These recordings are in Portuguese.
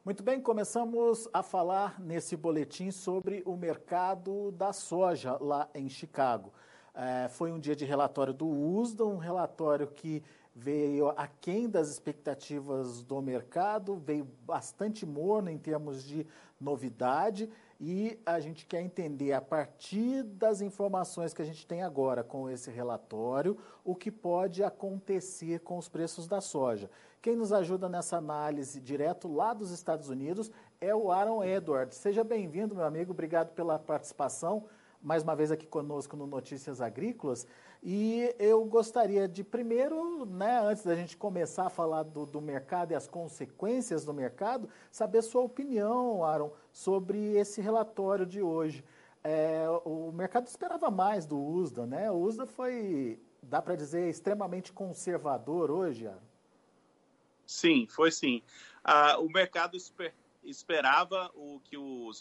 Muito bem, começamos a falar nesse boletim sobre o mercado da soja lá em Chicago. Foi um dia de relatório do USDA, um relatório que veio aquém das expectativas do mercado, veio bastante morno em termos de novidade e a gente quer entender, a partir das informações que a gente tem agora com esse relatório, o que pode acontecer com os preços da soja. Quem nos ajuda nessa análise direto lá dos Estados Unidos é o Aaron Edwards. Seja bem-vindo, meu amigo, obrigado pela participação, mais uma vez aqui conosco no Notícias Agrícolas. E eu gostaria de primeiro, antes da gente começar a falar do mercado e as consequências do mercado, saber sua opinião, Aaron, sobre esse relatório de hoje. O mercado esperava mais do USDA, né? O USDA foi, dá para dizer, extremamente conservador hoje, Aaron? Sim, foi sim. O mercado esperava que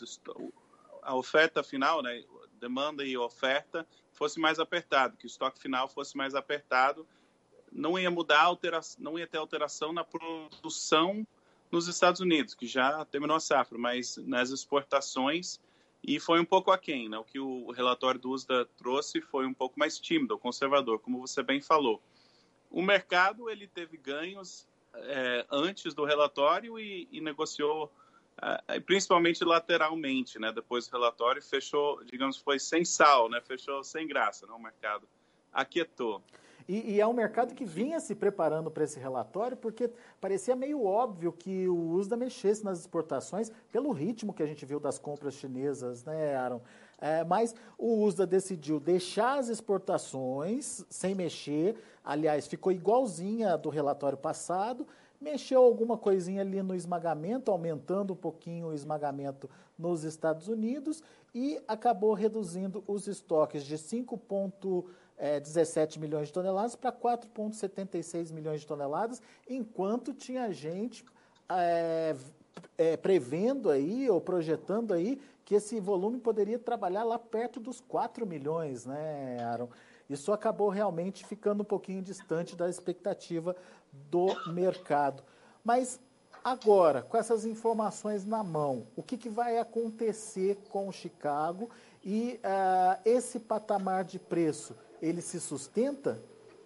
a oferta final, né, demanda e oferta, fosse mais apertado, que o estoque final fosse mais apertado. Não ia mudar, não ia ter alteração na produção nos Estados Unidos, que já terminou a safra, mas nas exportações, e foi um pouco aquém, né? O que o relatório do USDA trouxe foi um pouco mais tímido, conservador, como você bem falou. O mercado ele teve ganhos antes do relatório e negociou principalmente lateralmente, né? Depois do relatório fechou, digamos, foi sem sal, né? Fechou sem graça, né? O mercado aquietou. E é um mercado que vinha se preparando para esse relatório, porque parecia meio óbvio que o USDA mexesse nas exportações pelo ritmo que a gente viu das compras chinesas, né, Aaron? Mas o USDA decidiu deixar as exportações sem mexer, aliás, ficou igualzinha a do relatório passado, mexeu alguma coisinha ali no esmagamento, aumentando um pouquinho o esmagamento nos Estados Unidos e acabou reduzindo os estoques de 5,17 milhões de toneladas para 4,76 milhões de toneladas, enquanto tinha gente prevendo aí ou projetando aí que esse volume poderia trabalhar lá perto dos 4 milhões, né, Aaron? Isso acabou realmente ficando um pouquinho distante da expectativa do mercado. Mas agora, com essas informações na mão, o que vai acontecer com o Chicago e esse patamar de preço, ele se sustenta?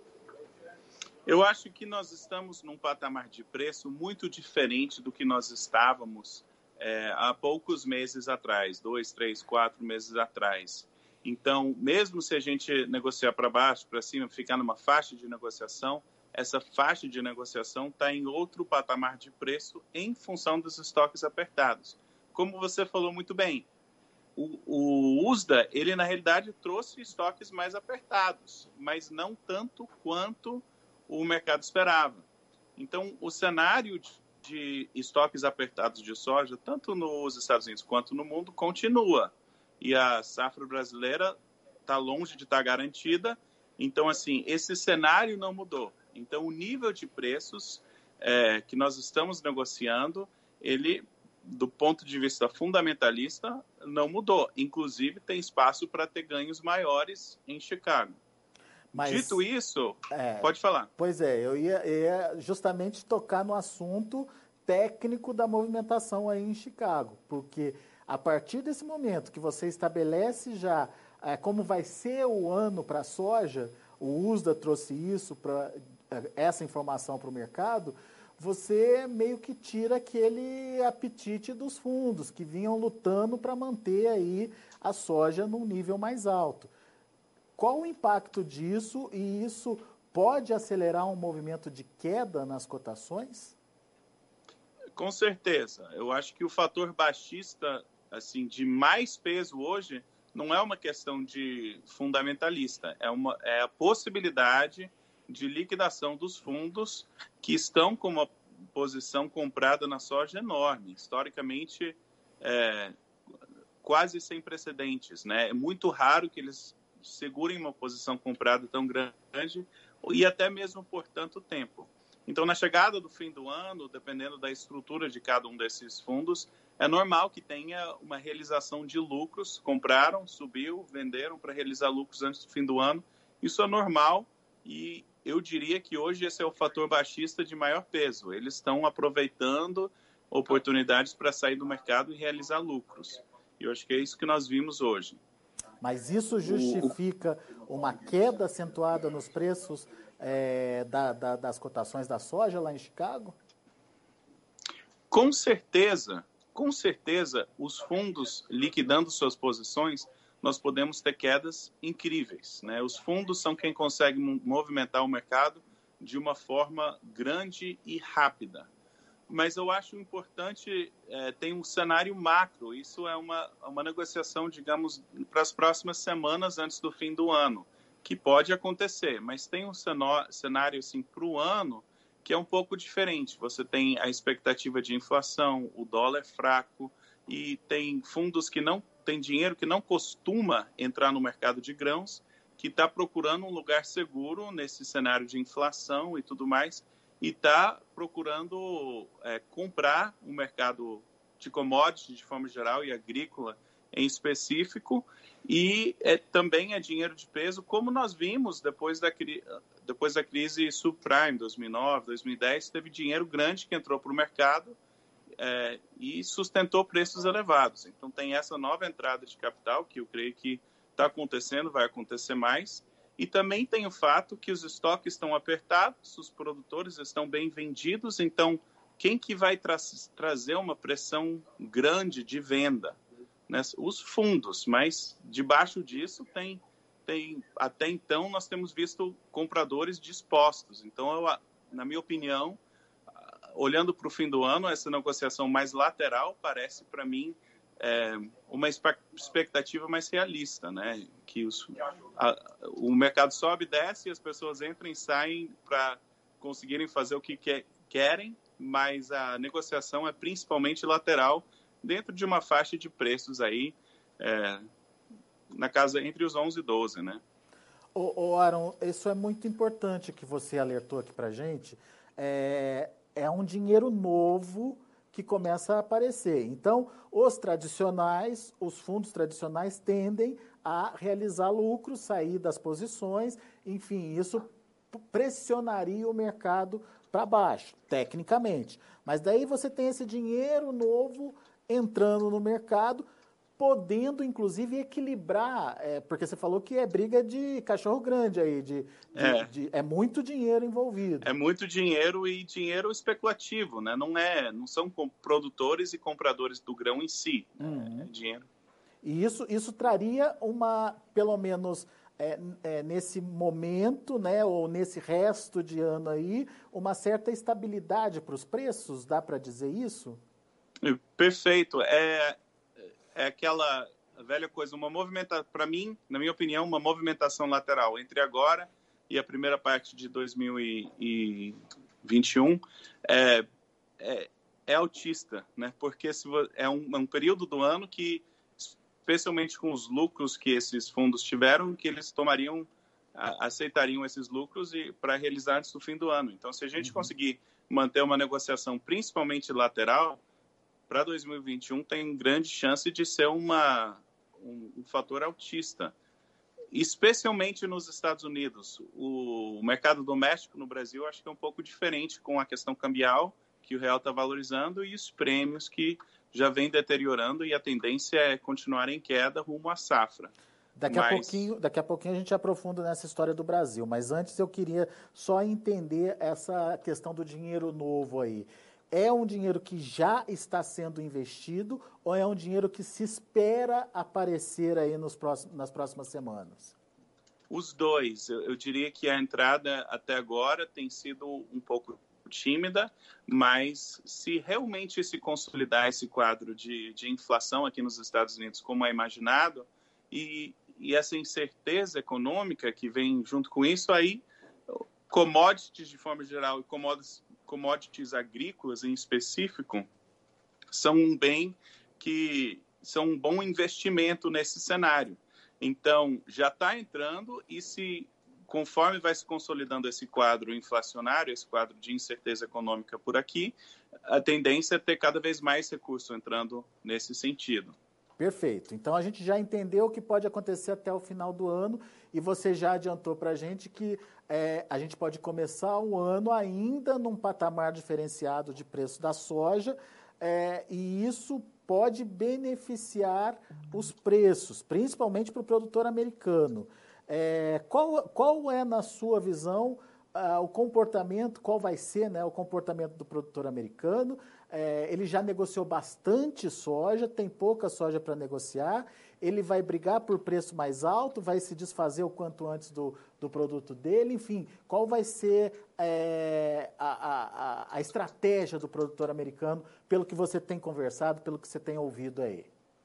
Eu acho que nós estamos num patamar de preço muito diferente do que nós estávamos há poucos meses atrás, 2, 3, 4 meses atrás. Então, mesmo se a gente negociar para baixo, para cima, ficar numa faixa de negociação, essa faixa de negociação está em outro patamar de preço em função dos estoques apertados. Como você falou muito bem, o USDA, ele na realidade trouxe estoques mais apertados, mas não tanto quanto o mercado esperava. Então, o cenário de estoques apertados de soja, tanto nos Estados Unidos quanto no mundo, continua. E a safra brasileira está longe de estar garantida. Então, assim, esse cenário não mudou. Então, o nível de preços que nós estamos negociando, ele, do ponto de vista fundamentalista, não mudou. Inclusive, tem espaço para ter ganhos maiores em Chicago. Mas, dito isso, pode falar. Pois é, eu ia justamente tocar no assunto técnico da movimentação aí em Chicago, porque a partir desse momento que você estabelece já como vai ser o ano para a soja, o USDA trouxe essa informação para o mercado, você meio que tira aquele apetite dos fundos que vinham lutando para manter aí a soja num nível mais alto. Qual o impacto disso e isso pode acelerar um movimento de queda nas cotações? Com certeza. Eu acho que o fator baixista, assim, de mais peso hoje, não é uma questão de fundamentalista, é a possibilidade de liquidação dos fundos que estão com uma posição comprada na soja enorme, historicamente quase sem precedentes, né? É muito raro que eles segurem uma posição comprada tão grande e até mesmo por tanto tempo. Então, na chegada do fim do ano, dependendo da estrutura de cada um desses fundos, é normal que tenha uma realização de lucros. Compraram, subiu, venderam para realizar lucros antes do fim do ano. Isso é normal e eu diria que hoje esse é o fator baixista de maior peso. Eles estão aproveitando oportunidades para sair do mercado e realizar lucros. E eu acho que é isso que nós vimos hoje. Mas isso justifica uma queda acentuada nos preços das cotações da soja lá em Chicago? Com certeza, os fundos liquidando suas posições, nós podemos ter quedas incríveis, né? Os fundos são quem consegue movimentar o mercado de uma forma grande e rápida. Mas eu acho importante, tem um cenário macro, isso é uma negociação, digamos, para as próximas semanas antes do fim do ano, que pode acontecer, mas tem um cenário assim, para o ano que é um pouco diferente. Você tem a expectativa de inflação, o dólar fraco, e tem fundos que não tem dinheiro que não costuma entrar no mercado de grãos, que está procurando um lugar seguro nesse cenário de inflação e tudo mais, e está procurando comprar o mercado de commodities de forma geral e agrícola em específico, e também é dinheiro de peso, como nós vimos depois da crise subprime, 2009, 2010, teve dinheiro grande que entrou para o mercado e sustentou preços elevados. Então tem essa nova entrada de capital, que eu creio que está acontecendo, vai acontecer mais. E também tem o fato que os estoques estão apertados, os produtores estão bem vendidos, então quem que vai trazer uma pressão grande de venda? Né? Os fundos, mas debaixo disso tem até então nós temos visto compradores dispostos. Então, na minha opinião, olhando para o fim do ano, essa negociação mais lateral parece para mim uma expectativa mais realista, né? Que o mercado sobe e desce e as pessoas entram e saem para conseguirem fazer o que querem, mas a negociação é principalmente lateral dentro de uma faixa de preços aí na casa entre os 11 e 12, né? Aaron, isso é muito importante que você alertou aqui para a gente. É um dinheiro novo que começa a aparecer. Então, os fundos tradicionais tendem a realizar lucros, sair das posições, enfim, isso pressionaria o mercado para baixo, tecnicamente. Mas daí você tem esse dinheiro novo entrando no mercado, podendo, inclusive, equilibrar, porque você falou que é briga de cachorro grande aí, é muito dinheiro envolvido. É muito dinheiro e dinheiro especulativo, né? Não são produtores e compradores do grão em si, é dinheiro. E isso traria pelo menos nesse momento, né, ou nesse resto de ano aí, uma certa estabilidade para os preços, dá para dizer isso? Perfeito. É aquela velha coisa, para mim, na minha opinião, uma movimentação lateral entre agora e a primeira parte de 2021 é altista, né? Porque é um período do ano que, especialmente com os lucros que esses fundos tiveram, que eles aceitariam esses lucros para realizar antes do fim do ano. Então, se a gente conseguir manter uma negociação principalmente lateral, para 2021 tem grande chance de ser um fator altista, especialmente nos Estados Unidos. O mercado doméstico no Brasil acho que é um pouco diferente com a questão cambial, que o real está valorizando, e os prêmios que já vem deteriorando, e a tendência é continuar em queda rumo à safra. Daqui a pouquinho a gente aprofunda nessa história do Brasil, mas antes eu queria só entender essa questão do dinheiro novo aí. É um dinheiro que já está sendo investido ou é um dinheiro que se espera aparecer aí nas próximas semanas? Os dois. Eu diria que a entrada até agora tem sido um pouco tímida, mas se realmente se consolidar esse quadro de inflação aqui nos Estados Unidos como é imaginado, e essa incerteza econômica que vem junto com isso, aí commodities de forma geral e commodities agrícolas em específico são um bom investimento nesse cenário. Então, já está entrando e conforme vai se consolidando esse quadro inflacionário, esse quadro de incerteza econômica por aqui, a tendência é ter cada vez mais recurso entrando nesse sentido. Perfeito. Então, a gente já entendeu o que pode acontecer até o final do ano e você já adiantou para a gente que a gente pode começar o ano ainda num patamar diferenciado de preço da soja, e isso pode beneficiar os preços, principalmente para o produtor americano. Qual é, na sua visão, o comportamento, qual vai ser, né, o comportamento do produtor americano? Ele já negociou bastante soja, tem pouca soja para negociar, ele vai brigar por preço mais alto, vai se desfazer o quanto antes do produto dele, enfim, qual vai ser a estratégia do produtor americano, pelo que você tem conversado, pelo que você tem ouvido aí?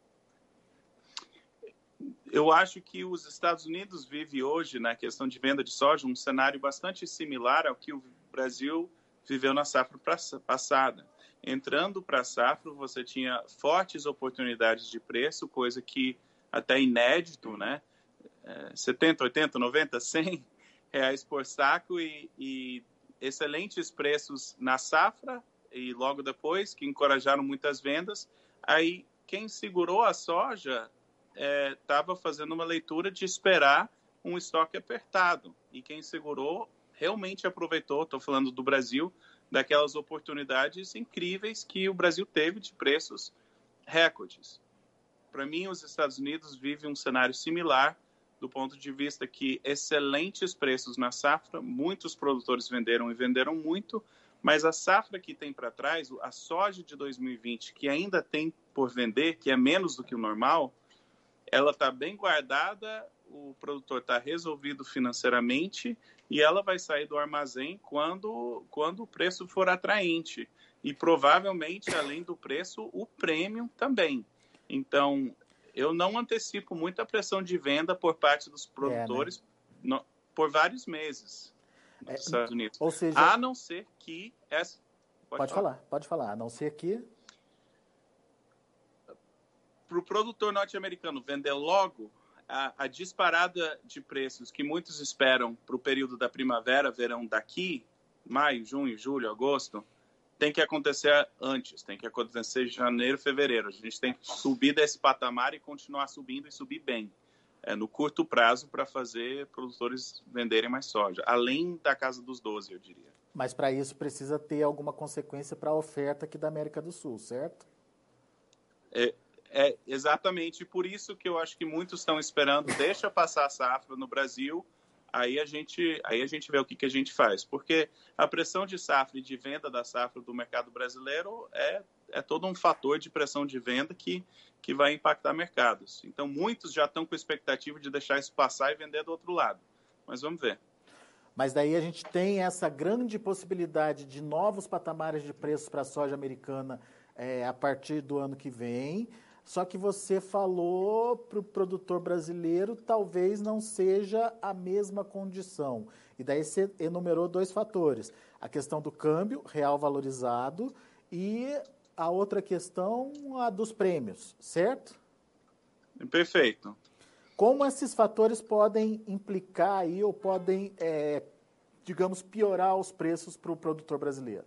Eu acho que os Estados Unidos vivem hoje, na questão de venda de soja, um cenário bastante similar ao que o Brasil viveu na safra passada. Entrando para a safra, você tinha fortes oportunidades de preço, coisa que até inédito, né? 70, 80, 90, 100 reais por saco e excelentes preços na safra e logo depois, que encorajaram muitas vendas. Aí, quem segurou a soja estava fazendo uma leitura de esperar um estoque apertado. E quem segurou realmente aproveitou, estou falando do Brasil, daquelas oportunidades incríveis que o Brasil teve de preços recordes. Para mim, os Estados Unidos vivem um cenário similar do ponto de vista que excelentes preços na safra, muitos produtores venderam e venderam muito, mas a safra que tem para trás, a soja de 2020, que ainda tem por vender, que é menos do que o normal, ela está bem guardada, o produtor está resolvido financeiramente e ela vai sair do armazém quando o preço for atraente. E provavelmente, além do preço, o prêmio também. Então, eu não antecipo muita pressão de venda por parte dos produtores por vários meses nos Estados Unidos. Ou seja, a não ser que... Pode falar. A não ser que... Para o produtor norte-americano vender logo, a disparada de preços que muitos esperam para o período da primavera, verão daqui, maio, junho, julho, agosto, tem que acontecer antes, tem que acontecer em janeiro, fevereiro. A gente tem que subir desse patamar e continuar subindo e subir bem, no curto prazo, para fazer produtores venderem mais soja, além da casa dos 12, eu diria. Mas para isso precisa ter alguma consequência para a oferta aqui da América do Sul, certo? Exatamente por isso que eu acho que muitos estão esperando, deixa passar a safra no Brasil, aí a gente vê o que a gente faz. Porque a pressão de safra e de venda da safra do mercado brasileiro é todo um fator de pressão de venda que vai impactar mercados. Então, muitos já estão com expectativa de deixar isso passar e vender do outro lado. Mas vamos ver. Mas daí a gente tem essa grande possibilidade de novos patamares de preços para a soja americana a partir do ano que vem. Só que você falou para o produtor brasileiro talvez não seja a mesma condição. E daí você enumerou dois fatores. A questão do câmbio real valorizado e a outra questão, a dos prêmios, certo? Perfeito. Como esses fatores podem implicar aí ou podem, digamos, piorar os preços para o produtor brasileiro?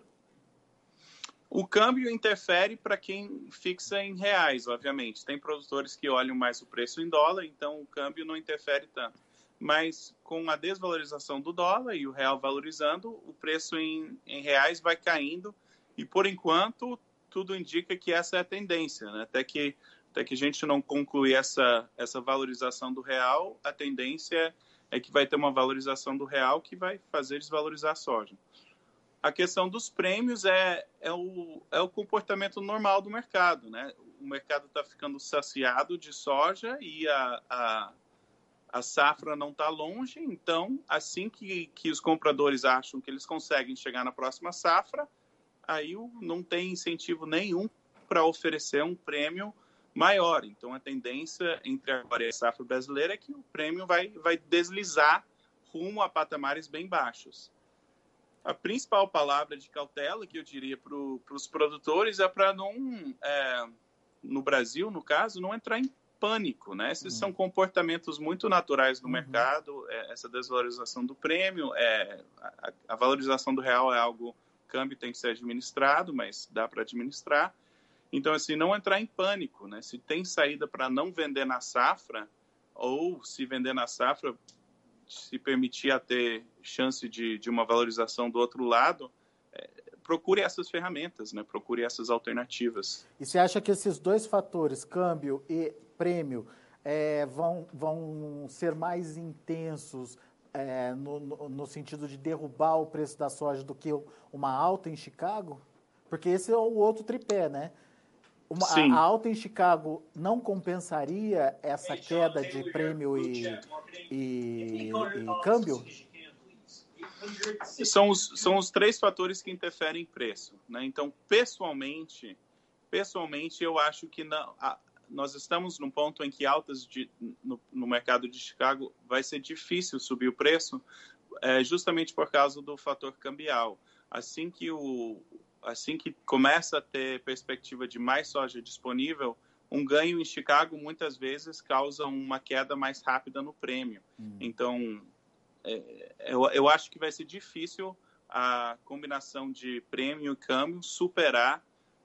O câmbio interfere para quem fixa em reais, obviamente. Tem produtores que olham mais o preço em dólar, então o câmbio não interfere tanto. Mas com a desvalorização do dólar e o real valorizando, o preço em reais vai caindo e, por enquanto, tudo indica que essa é a tendência, né? Até que a gente não concluir essa valorização do real, a tendência é que vai ter uma valorização do real que vai fazer desvalorizar a soja. A questão dos prêmios é o comportamento normal do mercado, né? O mercado está ficando saciado de soja e a safra não está longe, então, assim que os compradores acham que eles conseguem chegar na próxima safra, aí não tem incentivo nenhum para oferecer um prêmio maior. Então, a tendência entre agora e a safra brasileira é que o prêmio vai deslizar rumo a patamares bem baixos. A principal palavra de cautela que eu diria para os produtores é para não, no Brasil, no caso, não entrar em pânico, né? Esses são comportamentos muito naturais do mercado, essa desvalorização do prêmio, a valorização do real é algo, o câmbio tem que ser administrado, mas dá para administrar. Então, assim, não entrar em pânico, né? Se tem saída para não vender na safra, ou se vender na safra, se permitir a ter chance de uma valorização do outro lado, procure essas ferramentas, né? Procure essas alternativas. E você acha que esses dois fatores, câmbio e prêmio, vão ser mais intensos no sentido de derrubar o preço da soja do que uma alta em Chicago? Porque esse é o outro tripé, né? A alta em Chicago não compensaria essa queda de prêmio e câmbio? São os três fatores que interferem em preço, né? Então, pessoalmente, eu acho que nós estamos num ponto em que altas no mercado de Chicago vai ser difícil subir o preço, justamente por causa do fator cambial. Assim que começa a ter perspectiva de mais soja disponível, um ganho em Chicago muitas vezes causa uma queda mais rápida no prêmio. Então, eu acho que vai ser difícil a combinação de prêmio e câmbio superar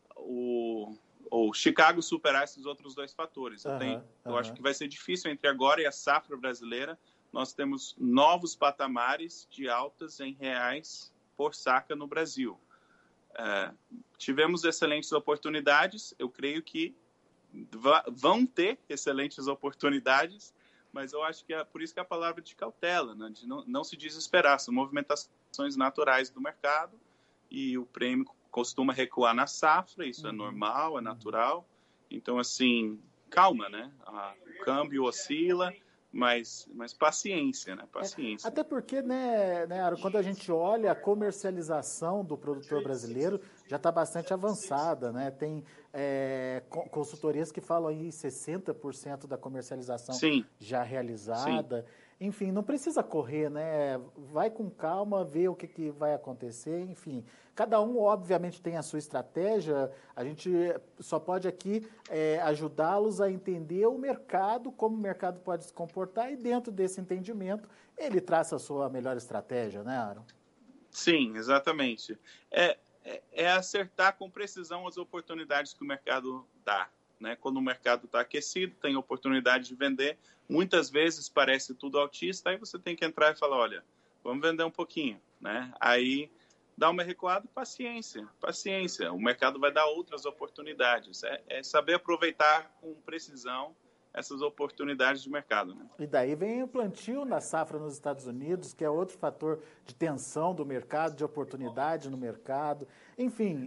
ou Chicago superar esses outros dois fatores. Eu acho que vai ser difícil entre agora e a safra brasileira. Nós temos novos patamares de altas em reais por saca no Brasil. Tivemos excelentes oportunidades, eu creio que vão ter excelentes oportunidades, mas eu acho que é por isso que a palavra de cautela, né? De não se desesperar, são movimentações naturais do mercado e o prêmio costuma recuar na safra, isso é normal, é natural, então assim, calma, né? O câmbio oscila, mas paciência, né? Paciência. Até porque, né, Aaron, quando a gente olha a comercialização do produtor brasileiro, já está bastante avançada, né? Tem consultorias que falam aí 60% da comercialização já realizada. Sim. Enfim, não precisa correr, né? Vai com calma, vê o que vai acontecer, enfim. Cada um, obviamente, tem a sua estratégia. A gente só pode aqui ajudá-los a entender o mercado, como o mercado pode se comportar, e dentro desse entendimento, ele traça a sua melhor estratégia, né, Aaron? Sim, exatamente. É acertar com precisão as oportunidades que o mercado dá. Né? Quando o mercado está aquecido, tem oportunidade de vender. Muitas vezes parece tudo altista, aí você tem que entrar e falar, olha, vamos vender um pouquinho. Né? Aí dá uma recuada, paciência. O mercado vai dar outras oportunidades. É saber aproveitar com precisão essas oportunidades de mercado. Né? E daí vem o plantio na safra nos Estados Unidos, que é outro fator de tensão do mercado, de oportunidade no mercado. Enfim,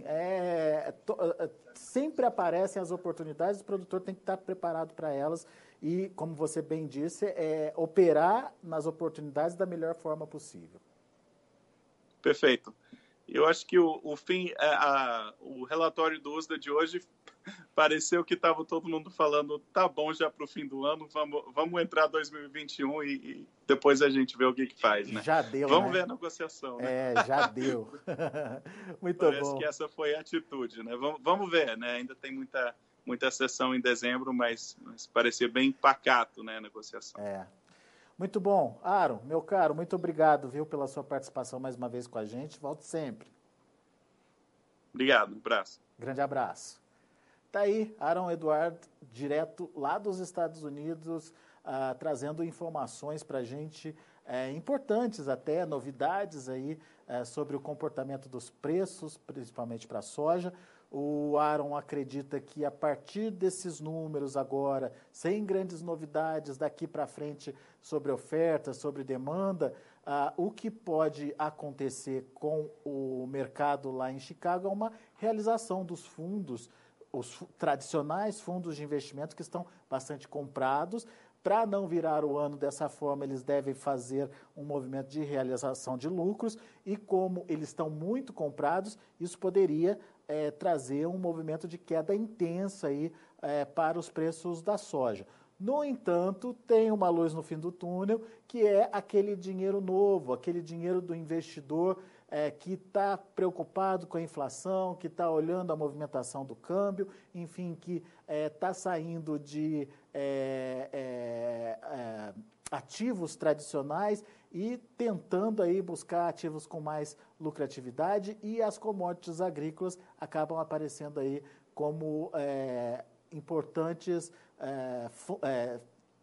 sempre aparecem as oportunidades, o produtor tem que estar preparado para elas e, como você bem disse, operar nas oportunidades da melhor forma possível. Perfeito. Eu acho que o relatório do USDA de hoje pareceu que estava todo mundo falando, tá bom já para o fim do ano, vamos entrar 2021 e depois a gente vê o que faz, né? Já deu, Vamos ver a negociação, né? Já deu. Muito Parece bom. Que essa foi a atitude, né? Vamos ver, né? Ainda tem muita sessão em dezembro, mas parecia bem pacato, né, a negociação. Muito bom. Aaron, meu caro, muito obrigado, viu, pela sua participação mais uma vez com a gente. Volte sempre. Obrigado, um abraço. Grande abraço. Tá aí, Aaron Eduardo, direto lá dos Estados Unidos, trazendo informações para a gente importantes até, novidades aí sobre o comportamento dos preços, principalmente para a soja. O Aaron acredita que a partir desses números agora, sem grandes novidades daqui para frente sobre oferta, sobre demanda, o que pode acontecer com o mercado lá em Chicago é uma realização dos fundos, os tradicionais fundos de investimento que estão bastante comprados. Para não virar o ano dessa forma, eles devem fazer um movimento de realização de lucros e como eles estão muito comprados, isso poderia trazer um movimento de queda intensa aí, para os preços da soja. No entanto, tem uma luz no fim do túnel, que é aquele dinheiro novo, aquele dinheiro do investidor que está preocupado com a inflação, que está olhando a movimentação do câmbio, enfim, que está saindo de ativos tradicionais e tentando aí buscar ativos com mais lucratividade, e as commodities agrícolas acabam aparecendo aí como importantes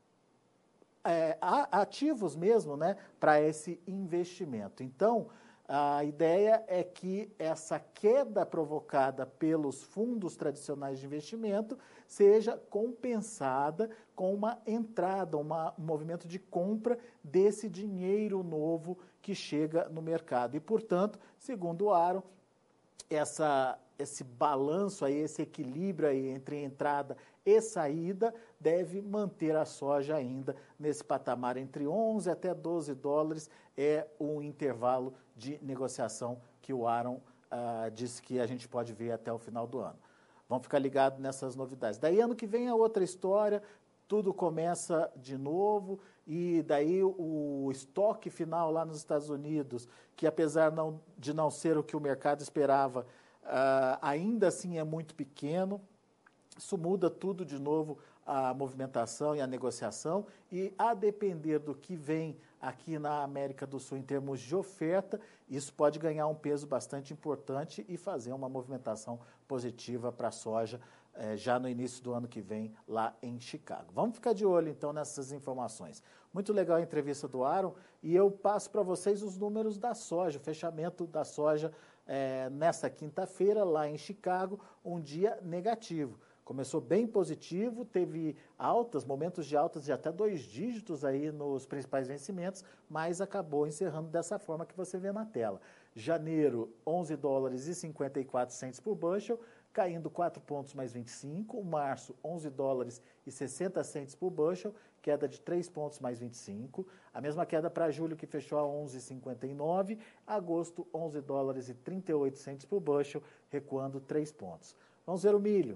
ativos mesmo, né, para esse investimento. Então, A ideia é que essa queda provocada pelos fundos tradicionais de investimento seja compensada com uma entrada, um movimento de compra desse dinheiro novo que chega no mercado. E, portanto, segundo o Aaron, esse balanço aí, esse equilíbrio aí entre entrada e saída deve manter a soja ainda nesse patamar entre 11 até 12 dólares, é o intervalo de negociação que o Aaron disse que a gente pode ver até o final do ano. Vamos ficar ligados nessas novidades. Daí ano que vem é outra história, tudo começa de novo e daí o estoque final lá nos Estados Unidos, que apesar de não ser o que o mercado esperava, ainda assim é muito pequeno. Isso muda tudo de novo, a movimentação e a negociação, e a depender do que vem aqui na América do Sul em termos de oferta, isso pode ganhar um peso bastante importante e fazer uma movimentação positiva para a soja já no início do ano que vem lá em Chicago. Vamos ficar de olho então nessas informações. Muito legal a entrevista do Aaron e eu passo para vocês os números da soja, o fechamento da soja nesta quinta-feira lá em Chicago, um dia negativo. Começou bem positivo, teve momentos de altas de até 2 dígitos aí nos principais vencimentos, mas acabou encerrando dessa forma que você vê na tela. Janeiro, 11 dólares e 54 centes por bushel, caindo 4 pontos mais 25. Março, 11 dólares e 60 centes por bushel, queda de 3 pontos mais 25. A mesma queda para julho, que fechou a 11,59. Agosto, 11 dólares e 38 centes por bushel, recuando 3 pontos. Vamos ver o milho.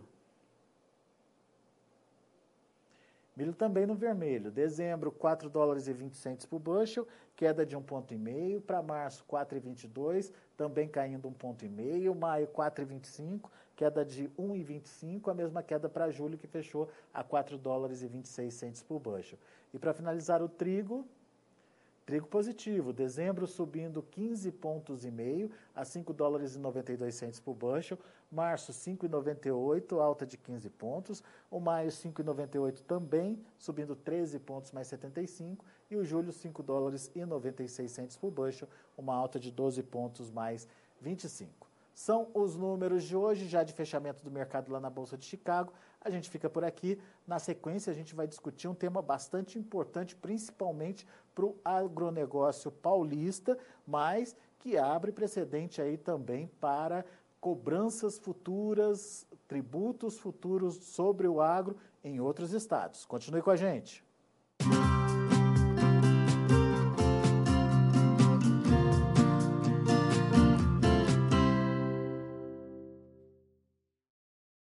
Milho também no vermelho. Dezembro, 4 dólares e 20 centes por bushel, queda de 1,5 ponto. Para março, 4,22, também caindo 1,5 ponto. Maio, 4,25, queda de 1,25, a mesma queda para julho, que fechou a 4 dólares e 26 centes por bushel. E para finalizar o trigo positivo, dezembro subindo 15,5 pontos a 5 dólares e 92 centes por bushel, março 5,98, alta de 15 pontos, o maio 5,98 também, subindo 13 pontos mais 75, e o julho 5 dólares e 96 centes por bushel, uma alta de 12 pontos mais 25. São os números de hoje, já de fechamento do mercado lá na Bolsa de Chicago. A gente fica por aqui. Na sequência, a gente vai discutir um tema bastante importante, principalmente para o agronegócio paulista, mas que abre precedente aí também para cobranças futuras, tributos futuros sobre o agro em outros estados. Continue com a gente.